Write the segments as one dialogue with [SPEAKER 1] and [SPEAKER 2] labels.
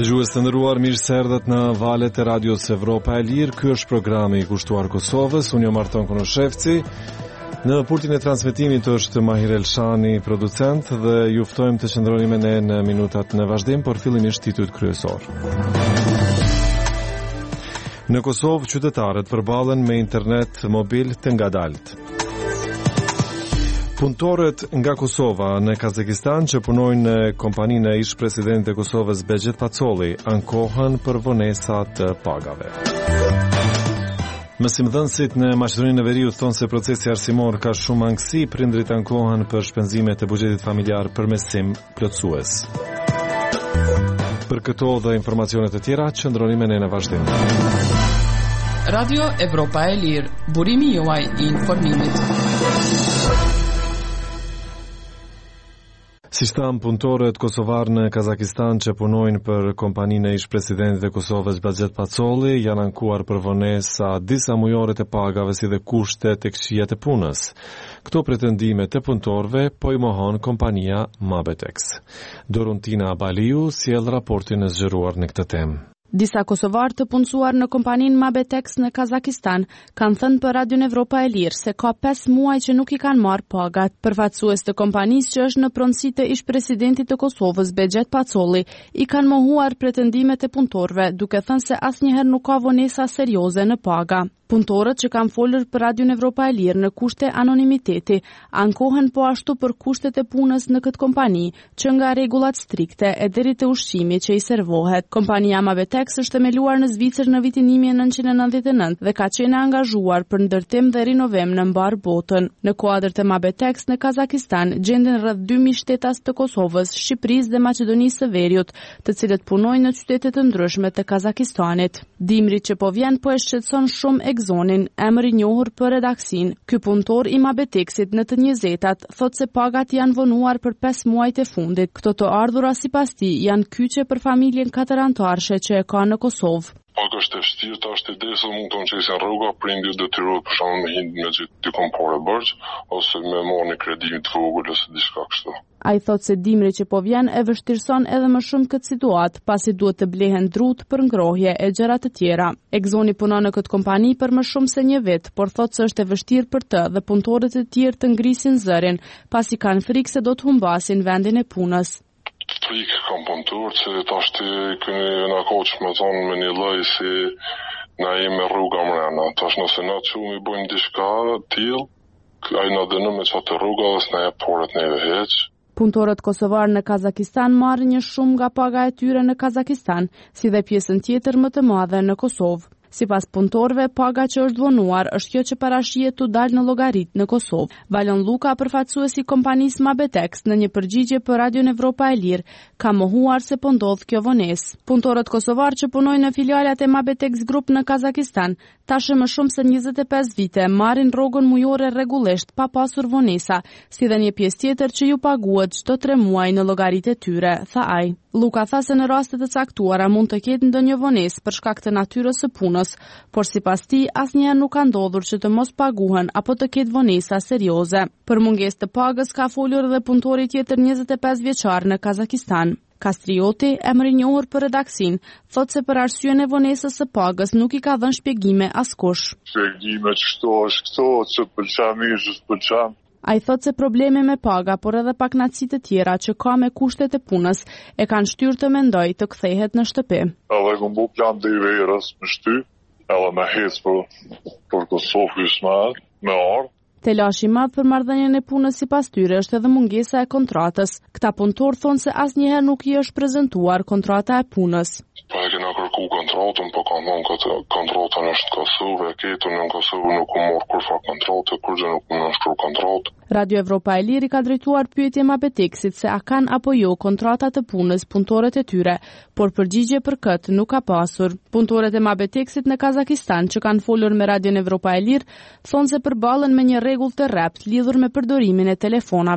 [SPEAKER 1] Dëgjues të nderuar, mirë se erdhët në valët e Radios Evropa e Lirë. Ky është programi i kushtuar Kosovës. Unë jam Marton Konoshevci. Në pultin e transmetimit është Mahir Elshani, producent, dhe ju ftojmë të qëndroni me ne në minutat në vazhdim, por fillimisht titujt kryesor. Në Kosovë, qytetarët përballen me internet mobil të ngadalt. Punëtorët nga Kosova në Kazakistan që punojnë në kompaninë e ish-presidentit të Kosovës Begjet Pacolli ankohen për vonesa të pagave. Mësimdhënësit në Maqedoninë e Veriut thonë se procesi arsimor ka shumë angësi, prindrit ankohen për shpenzimet e buxhetit familjar për mësim plotësues. Për këto dhe informacionet e tjera, qëndroni me ne në vazhdim.
[SPEAKER 2] Radio Evropa e Lirë, burimi juaj i informimit.
[SPEAKER 1] Si shtam, punëtorët kosovar në Kazakistan që punojnë për kompaninë e ish-presidentit të Kosovës Begjet Pacolli janë ankuar për vonesa disa mujore të pagave si dhe kushte tek shijat e punës. Këto pretendime të punëtorëve po i mohon kompania Mabetex. Doruntina Baliu sjell raportin e zgjeruar në këtë temë.
[SPEAKER 3] Disa kosovarë të punësuar në kompaninë Mabetex në Kazakistan kanë thënë për Radion Evropa e Lirë se ka 5 muaj që nuk i kanë marrë pagat. Përfaqësues të kompanisë që është në pronësi të ish-presidentit të Kosovës Begjet Pacolli i kanë mohuar pretendimet e punëtorëve, duke thënë se asnjëherë nuk ka vonesa serioze në paga. Punëtorët që kanë folur për Radion Evropa e Lirë në kushte anonimiteti ankohen po ashtu për kushtet e punës në këtë kompani, që nga rregullat strikte e deri te ushqimi që i servohet. Kompania Mabetex është themeluar në Zvicër në vitin 1999 dhe ka qenë angazhuar për ndërtim dhe rinovim në mbar botën. Në kuadër të Mabetex në Kazakistan gjenden rreth 2000 shtetas të Kosovës, Shqipërisë dhe Maqedonisë së Veriut, të cilët punojnë në qytete të ndryshme të Kazakistanit. Dimri që po vjen po e shqetëson shumë Zonin, emër i njohur për redaksin. Ky punëtor i Mabetexit në të 20-tat thotë se pagat janë vonuar për 5 muajt e fundit. Këto të ardhura sipas tij janë kyçe për familjen 4 anëtarësh që e ka në Kosovë.
[SPEAKER 4] Pak është e vështirë, ta është ide se mund të nxesin rruga, prindi detyrohet për shkak me hind me gjithë kompore borx ose me marrë një kredi të vogël ose diçka kështu.
[SPEAKER 3] Ai thotë se dimri që po vjen e vështirëson edhe më shumë këtë situatë, pasi duhet të blehen drut për ngrohje e gjëra të tjera. Egzoni punon në këtë kompani për më shumë se 1 vit, por thotë se është e vështirë për të dhe punëtorët e tjerë të ngrisin zërin, pasi kanë frikë se do të humbasin vendin e punës.
[SPEAKER 4] Frikë kam punëtorët se tash të këni na koç me thonë me një lloj si na jemi rruga mrena. Tash nëse na çumi bëjmë diçka tillë, ai na dënon me çfarë rruga ose na jep porët neve hiç.
[SPEAKER 3] Punëtorët kosovarë në Kazakistan marrin një shumë nga paga e tyre në Kazakistan, si dhe pjesën tjetër më të madhe në Kosovë. Sipas punëtorëve, paga që është vonuar është kjo që parashihet të dalë në llogarit në Kosovë. Valon Luka, përfaqësuesi i kompanisë Mabetex, në një përgjigje për Radion Evropa e Lirë, ka mohuar se po ndodh kjo vonesë. Punëtorët kosovarë që punojnë në filialat e Mabetex Group në Kazakistan, tash më shumë se 25 vite marrin rrogën mujore rregullisht pa pasur vonesa, si dhe një pjesë tjetër që ju paguhet çdo 3 muaj në llogaritë e tyre, tha ai. Luka tha se në raste të caktuara mund të ketë ndonjë vonesë për shkak të natyrës së punës, por sipas tij asnjëherë nuk ka ndodhur që të mos paguhen apo të ketë vonesa serioze. Për mungesë të pagës ka folur edhe punëtori tjetër 25 vjeçar në Kazakistan. Kastrioti, emri i njohur për redaksin, thotë se për arsyeën e vonesës së pagës nuk i ka dhënë shpjegime askush.
[SPEAKER 4] Shpjegime ç'to është këto, ç'o pëlqen mirë, ç'o pëlqen.
[SPEAKER 3] Ai thotë se probleme me paga, por edhe paknaçi të tjera që ka me kushtet e punës e kanë shtyrë të mendoj të kthehet në shtëpi.
[SPEAKER 4] Edhe ku mbo plan dhe i verës me shty, edhe me hec për Kosovë me ardh.
[SPEAKER 3] Telashi i madh për marrëdhënien e punës sipas tyre është edhe mungesa e kontratës. Këta punëtorë thonë se asnjëherë nuk i është prezantuar kontrata e punës.
[SPEAKER 4] Po e kena kërku kontratën, po kanë thonë këtë kontratën është në Kosovë, e ketën në Kosovë nuk u morë kurfa kontratë, kurrë nuk u nënshkru kontratë.
[SPEAKER 3] Radio Evropa e Lirë ka drejtuar pyetje Mabetexit se a kanë apo jo kontrata të punës punëtorët e tyre, por përgjigje për këtë nuk ka pasur. Punëtorët e Mabetexit në Kazakistan që kanë folur me Radio Evropa e Lirë thonë se përballen me një rregull të rrept lidhur me përdorimin e telefonave.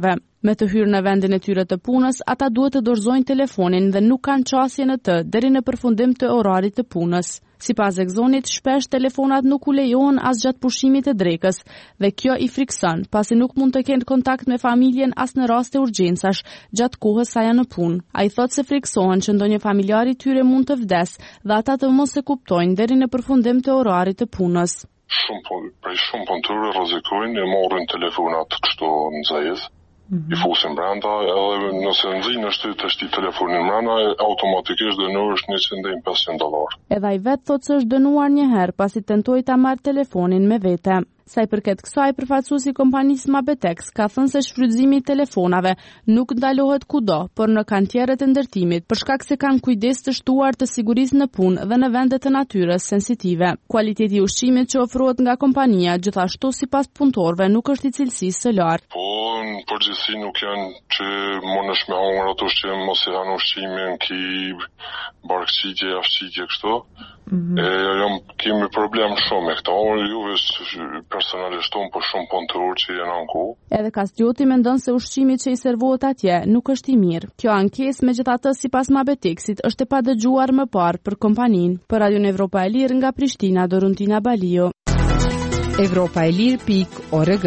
[SPEAKER 3] Me të hyrë në vendin e tyre të punës, ata duhet të dorëzojnë telefonin dhe nuk kanë qasje në të deri në përfundim të orarit të punës. Sipas Ekzonit, shpesh telefonat nuk u lejohen as gjatë pushimit të drekës dhe kjo i frikson, pasi nuk mund të kenë kontakt me familjen as në raste urgjencash gjatë kohës sa janë në punë. Ai thotë se friksohen që ndonjë familjar i tyre mund të vdes dhe ata të mos e kuptojnë deri në përfundim të orarit të punës.
[SPEAKER 4] Shumë punëtorë rrezikojnë e marrin telefonat kështu në zajez. I fusin brenda, edhe nëse nxjinë të shti telefonin brenda, automatikisht dënohesh $100,500.
[SPEAKER 3] Edhe ai vetë thotë se është dënuar një herë pasi tentoi ta marrë telefonin me vete. Sa i përket kësaj, përfaqësuesi i kompanisë Mabetex ka thënë se shfrytëzimi i telefonave nuk ndalohet kudo, por në kantierët e ndërtimit, për shkak se kanë kujdes të shtuar të sigurisë në punë dhe në vende të natyrës sensitive. Kualiteti i ushqimit që ofrohet nga kompania, gjithashtu sipas punëtorëve, nuk është i cilësisë së lartë.
[SPEAKER 4] Po, në përgjithësi nuk janë që mundesh me hongër ato ushqim, mos i hanë ushqimin, ki barkëqitje, javëqitje kështu. Kemi problem shumë me këta, juve personalisht tonë, po shumë punëtorë që janë anku.
[SPEAKER 3] Edhe Kastrioti mendon se ushqimi që i servohet atje nuk është i mirë. Kjo ankesë megjithatë sipas Mabetexit është e padëgjuar më parë për kompaninë. Për Radion Evropa e Lirë nga Prishtina, Doruntina Balio.
[SPEAKER 5] Evropaelir.org.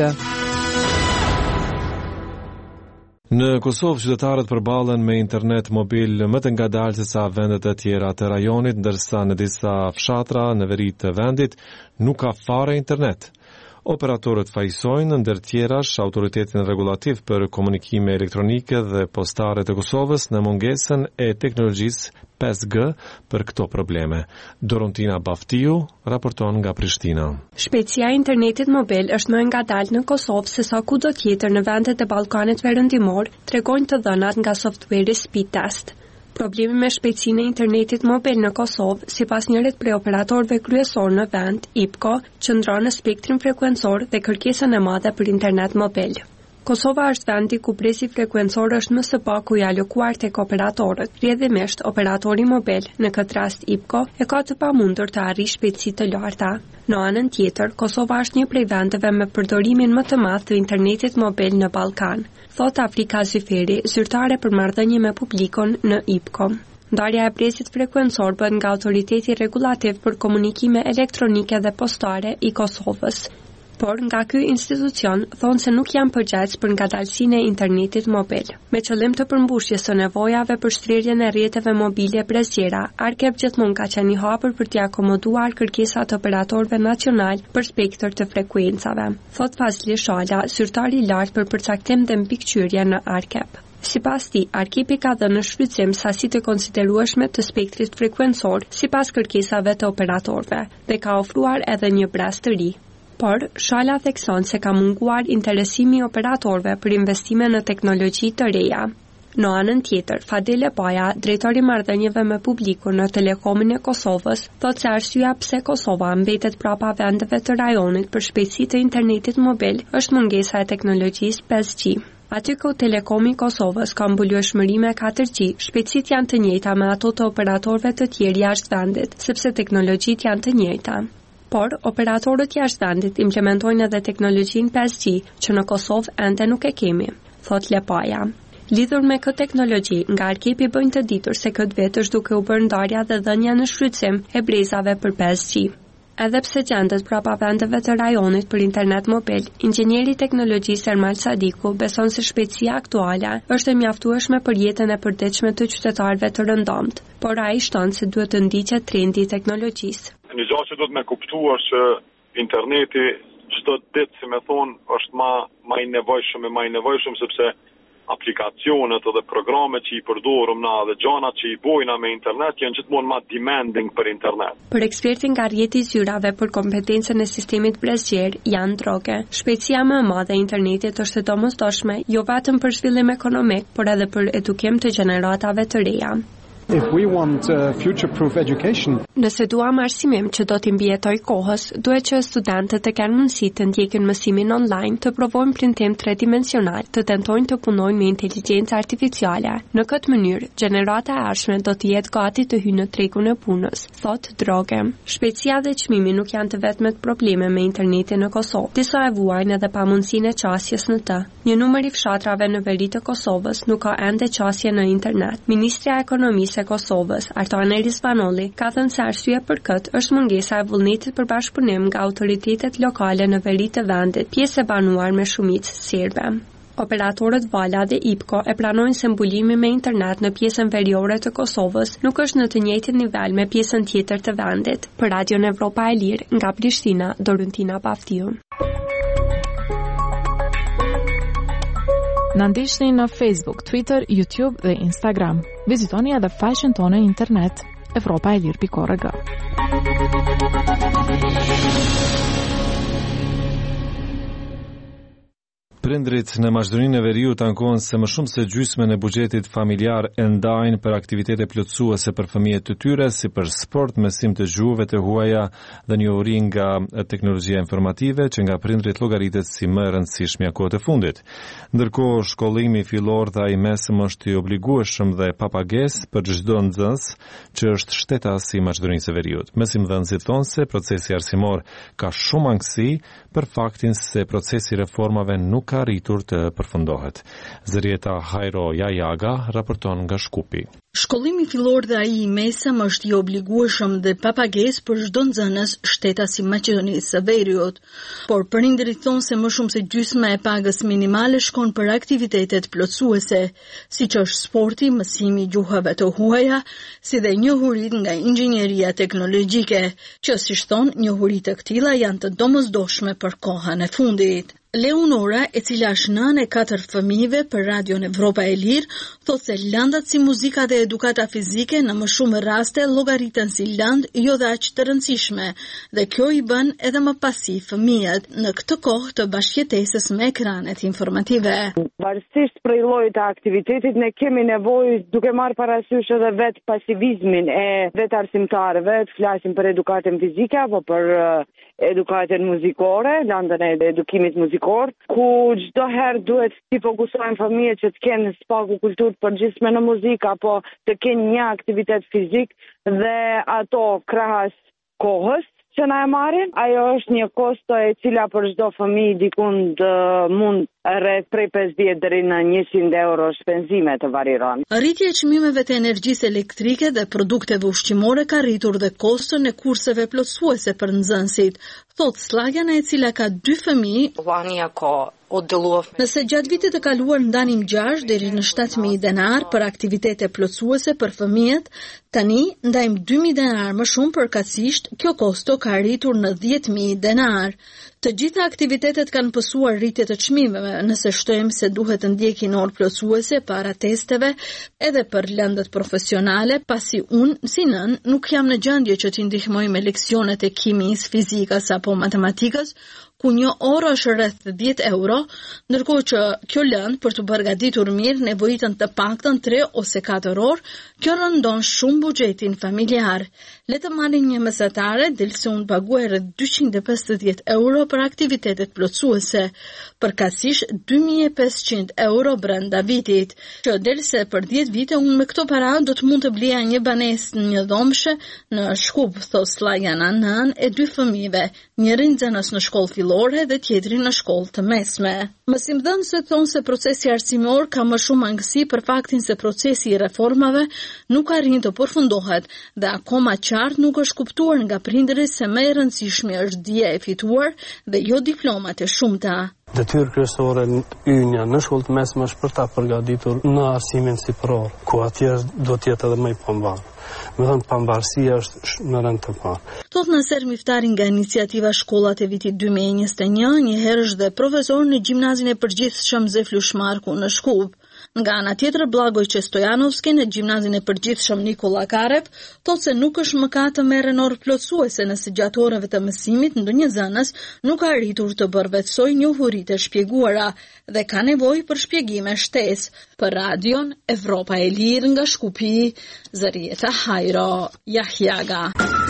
[SPEAKER 1] Në Kosovë, qytetarët përballen me internet mobil më të ngadalë se sa vendet e tjera të rajonit, ndërsa në disa fshatra në veri të vendit nuk ka fare internet. Operatorët fajsojnë ndër tjerash Autoritetin Rregullativ për Komunikime Elektronike dhe Postare të Kosovës në mungesën e teknologjisë 5G për këto probleme. Dorontina Baftiu raporton nga Prishtina.
[SPEAKER 6] Shpejtësia e internetit mobil është më e ngadalë në Kosovë se sa kudo tjetër në vendet e Ballkanit Perëndimor, tregojnë të dhënat nga software Speed Test. Problemi me shpejtësinë e internetit mobil në Kosovë, sipas njërit prej operatorëve kryesor në vend, IPCO, qëndron në spektrin frekuencor dhe kërkesën e madhe për internet mobil. Kosova është vendi ku presi frekuencor është më së paku i alokuar tek operatorët. Rrjedhimisht, operatori mobil, në këtë rast IPCO, e ka të pamundur të arrijë shpejtësi të larta. Në anën tjetër, Kosova është një prej vendeve me përdorimin më të madh të internetit mobil në Ballkan, thot Afrika Zyferi, zyrtare për marrëdhënie me publikun në IPCO. Ndarja e presit frekuencor bëhet nga Autoriteti Rregullativ për Komunikime Elektronike dhe Postare i Kosovës. Por nga ky institucion thonë se nuk janë përgjegjës për ngadalësinë e internetit mobil. Me qëllim të përmbushjes së nevojave për shtrirjen e rrjeteve mobile brezgjera, Arkep gjithmonë ka qenë i hapur për t'i akomoduar kërkesat e operatorëve nacional për spektër të frekuencave. Thot Fazli Shala, zyrtari i lartë për përcaktim dhe mbikëqyrje në Arkep. Sipas tij, Arkepi ka dhënë në shfrytëzim sasi të konsiderueshme të spektrit frekuencor sipas kërkesave të operatorëve dhe ka ofruar edhe një brez të ri. Por, Shala thekson se ka munguar interesimi i operatorëve për investime në teknologji të reja. Në anën tjetër, Fadele Paja, drejtori i marrëdhënieve me publikun në Telekomin e Kosovës, thotë se arsyeja pse Kosova mbetet prapa vendeve të rajonit për shpejtësi të internetit mobil është mungesa e teknologjisë 5G. Aty ku Telekomi i Kosovës ka mbulueshmëri me 4G, shpejtësitë janë të njëjta me ato të operatorëve të tjerë jashtë vendit, sepse teknologjitë janë të njëjta. Por, operatorët jashtë vendit implementojnë edhe teknologjinë 5G, që në Kosovë ende nuk e kemi, thot Lepaja. Lidhur me këtë teknologji, nga Arkepi bëjnë të ditur se këtë vit është duke u bërë ndarja dhe dhënia në shfrytëzim e brezave për 5G. Edhe pse gjendet prapa vendeve të rajonit për internet mobil, inxhinieri i teknologjisë Ermal Sadiku beson se shpejtësia aktuale është e mjaftueshme për jetën e përditshme të qytetarëve të rëndomt, por ai shton se duhet të ndiqet trendi i teknologjisë.
[SPEAKER 7] Një gjë që duhet me kuptua që interneti çdo ditë, si me thonë, është më i nevojshëm sepse aplikacionet edhe programet që i përdorim na dhe gjanat që i bojna me internet janë gjithmonë më demanding për internet.
[SPEAKER 6] Për ekspertin nga rrjeti i zyrave për kompetencën e sistemit brezgjer, Jan Droge, shpejtësia më e madhe e internetit është e domosdoshme jo vetëm për zhvillim ekonomik, por edhe për edukim të gjeneratave të reja.
[SPEAKER 5] If we want future-proof education,
[SPEAKER 6] nëse duam arsimim që do t'i mbijetoj kohës, duhet që studentët të kenë mundësi të ndjekin mësimin online, të provojnë premtim tridimensional, të tentojnë të punojnë me inteligjencë artificiale. Në këtë mënyrë, gjenerata e ardhshme do të jetë gati të hyjë në tregun e punës, thot Droge. Shpejtësia dhe çmimi nuk janë të vetmet probleme me internetin në Kosovë. Disa e vuajnë edhe pamundësinë e qasjes në të. Një numër i fshatrave në veri të Kosovës nuk ka ende qasje në internet. Ministrja e Ekonomisë e Kosovës, Artane Rizvanolli, ka thënë se arsyeja për këtë është mungesa e vullnetit për bashkëpunim nga autoritetet lokale në veri të vendit, pjesë e banuar me shumicë serbe. Operatorët Vala dhe IPCO e pranojnë se mbulimi me internet në pjesën veriore të Kosovës nuk është në të njëjtin nivel me pjesën tjetër të vendit. Për Radion Evropa e Lirë, nga Prishtina, Doruntina Paftiu.
[SPEAKER 3] Na ndiqni në Facebook, Twitter, YouTube dhe Instagram. Vizitoni edhe faqen tonë internet evropaelir.org.
[SPEAKER 1] Prindrit në Maqedoninë e Veriut ankohen se më shumë se gjysmën e buxhetit familjar e ndajnë për aktivitete plotësuese për fëmijët të tyre, si për sport, mësim të gjuhëve të huaja dhe njohuri nga teknologjia informative, që nga prindrit llogaritet si më e rëndësishmja kohët e fundit. Ndërkohë, shkollimi fillor dhe ai mesëm është i obligueshëm dhe pa pagesë për çdo nxënës që është shtetas i Maqedonisë së Veriut. Mësimdhënësit thonë se procesi arsimor ka shumë ankthi për faktin se procesi i reformave nuk ka arritur të përfundohet. Zërieta Hajro Jajaga raporton nga Shkupi.
[SPEAKER 8] Shkollimi fillor dhe ai i mesëm është i obligueshëm dhe pa pagesë për çdo nxënës shtetas i Maqedonisë së Veriut, por prindërit thonë se më shumë se gjysma e pagës minimale shkon për aktivitetet plotësuese, siç është sporti, mësimi i gjuhëve të huaja, si dhe njohuritë nga inxhinieria teknologjike, që siç thonë, njohuritë të këtilla janë të domosdoshme për kohën e fundit. Leonora, e cila është nënë e 4 fëmijëve për Radion Evropa e Lirë, thotë se lëndat si muzika dhe edukata fizike në më shumë raste llogariten si lëndë jo dhe aq të rëndësishme, dhe kjo i bën edhe më pasi fëmijët në këtë kohë të bashkëjetesës me ekranet informative.
[SPEAKER 9] Varësisht prej llojit të aktivitetit, ne kemi nevojë, duke marrë parasysh edhe vetë pasivizmin e vetë arsimtarëve, të flasim për edukatën fizike apo për edukatën muzikore, lëndën e edukimit muzikor, ku çdo herë duhet të fokusojnë fëmijët që të kenë spaku kulturë të përgjithshme në muzikë apo të kenë një aktivitet fizik dhe ato krahas kohës që na e marrin. Ajo është një kosto e cila për çdo fëmijë dikund mund rreth prej 50 deri në 100 euro shpenzime të variron.
[SPEAKER 8] Rritja e çmimeve të energjisë elektrike dhe produkteve ushqimore ka rritur dhe koston e kurseve plotësuese për nxënësit, thot Slagana, e cila ka 2 fëmijë. Nëse gjatë vitit të kaluar ndanim 6 deri në 7.000 denar për aktivitete plotësuese për fëmijët, tani ndajmë 2.000 denar më shumë përkatësisht, kjo kosto ka rritur në 10.000 denar. Të gjitha aktivitetet kanë pësuar rritje të çmimeve, nëse shtojmë se duhet të ndjekin orë plotësuese para testeve edhe për lëndët profesionale, pasi unë, si nën, nuk jam në gjendje që t'i ndihmoj me leksionet e kimisë, fizikës apo matematikës, ku një orë është rreth 10 euro, ndërkohë që kjo lëndë për të përgatitur mirë nevojitën të paktën 3 ose 4 orë, kjo rëndon shumë buxhetin familjar. Le të marrim një mesatare, del se unë paguaj rreth 250 euro për aktivitetet plotësuese, përkatësisht 2500 euro brenda vitit, që del se për 10 vite unë me këto para do të mund të bleja një banesë në një dhomshe në Shkup, thot Slajana, nën e 2 fëmijëve, njëri nxënës në shkollë fillore dhe tjetri në shkollë të mesme. Mësimdhënësit thonë se procesi arsimor ka më shumë ankthi për faktin se procesi i reformave nuk arrin të përfundohet dhe akoma qartë nuk është kuptuar nga prindërit se më e rëndësishme është dija e fituar dhe jo diplomat e shumta.
[SPEAKER 10] Detyrë kryesore ynia në shkollë të mesme është për ta përgatitur në arsimin siporor, ku atje do të jetë edhe më i pambarë. Me thënë, pambarësia është në rënd të parë.
[SPEAKER 8] Thot Naser Miftari nga iniciativa Shkollat e vitit 2021, një herë është dhe profesor në gjimnazin e përgjithshëm Zeflush Marku në Shkup. Nga ana tjetër, Blagoj Stojanovski në gjimnazin e përgjithshëm Nikola Karep thotë se nuk është mëkat të merren orë plotësuese nëse gjatë orëve të mësimit ndonjë zënës nuk ka arritur të përvetsojë njohuritë e shpjeguara dhe ka nevojë për shpjegime shtesë. Për Radion Evropa e Lirë nga Shkupi, Zërieta Hajro Jahjaga.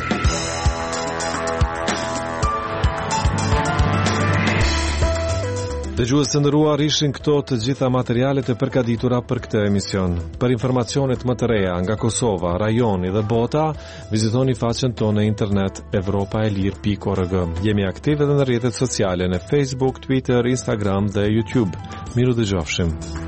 [SPEAKER 1] Dëgjues të nderuar, ishin këto të gjitha materialet e përgatitura për këtë emision. Për informacionet më të reja nga Kosova, rajoni dhe bota, vizitoni faqen tonë në internet europaelir.org. Jemi aktive edhe në rrjetet sociale në Facebook, Twitter, Instagram dhe YouTube. Miru dëgjofshim.